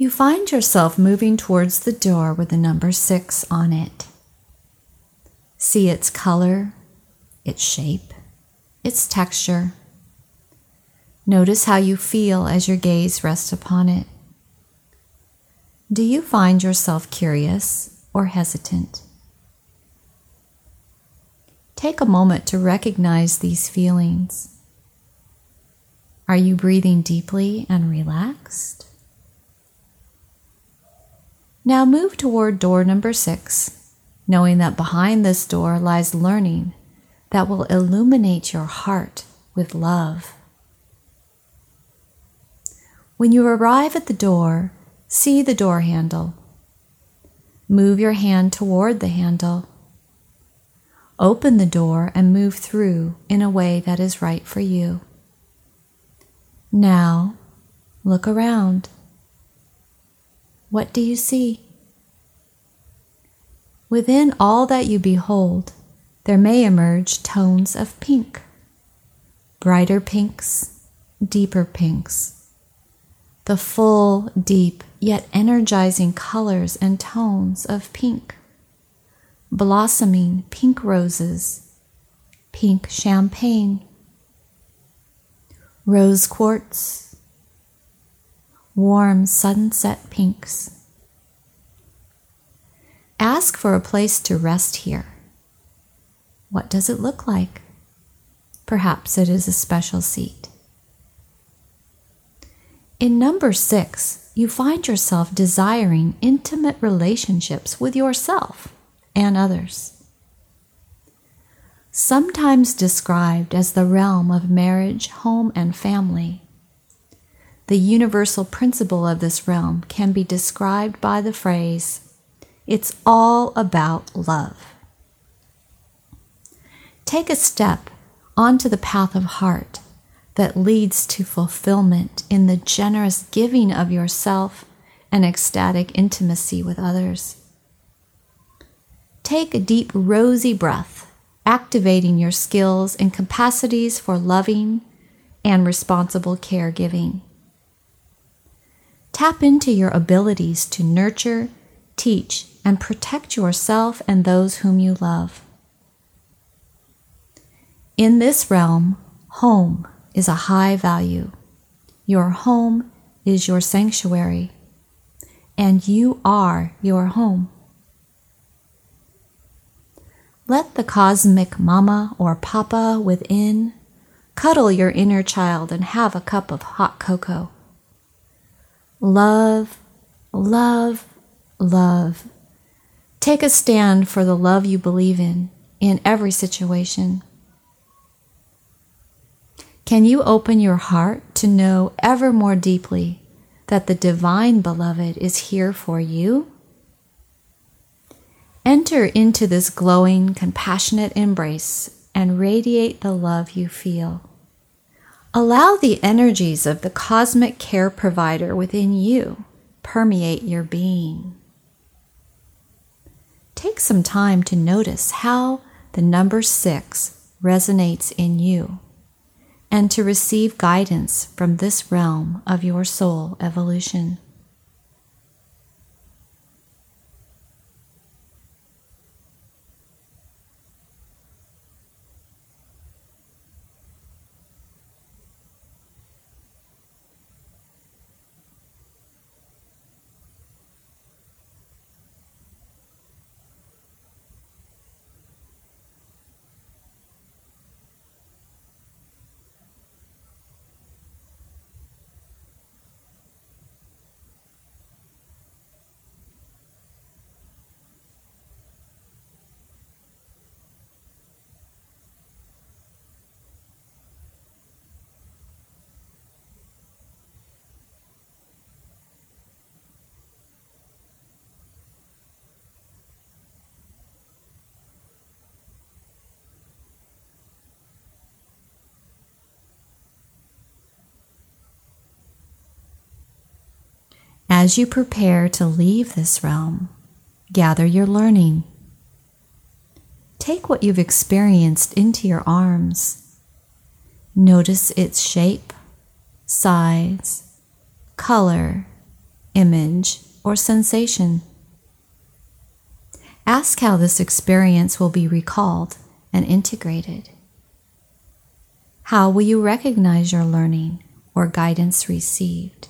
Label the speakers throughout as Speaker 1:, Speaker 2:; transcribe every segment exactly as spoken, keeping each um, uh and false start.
Speaker 1: You find yourself moving towards the door with the number six on it. See its color, its shape, its texture. Notice how you feel as your gaze rests upon it. Do you find yourself curious or hesitant? Take a moment to recognize these feelings. Are you breathing deeply and relaxed? Now move toward door number six, knowing that behind this door lies learning that will illuminate your heart with love. When you arrive at the door, see the door handle. Move your hand toward the handle. Open the door and move through in a way that is right for you. Now, look around. What do you see? Within all that you behold, there may emerge tones of pink, brighter pinks, deeper pinks. The full, deep, yet energizing colors and tones of pink. Blossoming pink roses, pink champagne, rose quartz, warm sunset pinks. Ask for a place to rest here. What does it look like? Perhaps it is a special seat. In number six, you find yourself desiring intimate relationships with yourself and others. Sometimes described as the realm of marriage, home, and family, the universal principle of this realm can be described by the phrase, "It's all about love." Take a step onto the path of heart that leads to fulfillment in the generous giving of yourself and ecstatic intimacy with others. Take a deep, rosy breath, activating your skills and capacities for loving and responsible caregiving. Tap into your abilities to nurture, teach, and protect yourself and those whom you love. In this realm, home is a high value. Your home is your sanctuary, and you are your home. Let the cosmic mama or papa within cuddle your inner child and have a cup of hot cocoa. Love, love, love. Take a stand for the love you believe in, in every situation. Can you open your heart to know ever more deeply that the divine beloved is here for you? Enter into this glowing, compassionate embrace and radiate the love you feel. Allow the energies of the cosmic care provider within you permeate your being. Take some time to notice how the number six resonates in you, and to receive guidance from this realm of your soul evolution. As you prepare to leave this realm, gather your learning. Take what you've experienced into your arms. Notice its shape, size, color, image, or sensation. Ask how this experience will be recalled and integrated. How will you recognize your learning or guidance received?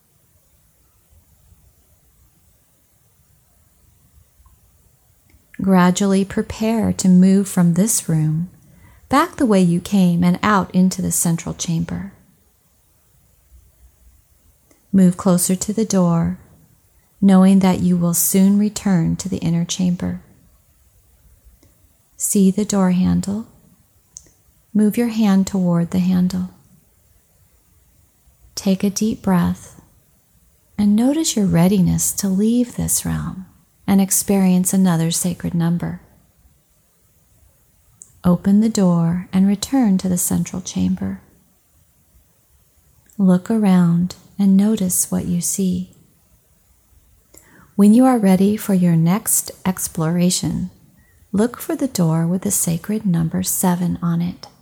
Speaker 1: Gradually prepare to move from this room back the way you came and out into the central chamber. Move closer to the door, knowing that you will soon return to the inner chamber. See the door handle. Move your hand toward the handle. Take a deep breath and notice your readiness to leave this realm and experience another sacred number. Open the door and return to the central chamber. Look around and notice what you see. When you are ready for your next exploration, look for the door with the sacred number seven on it.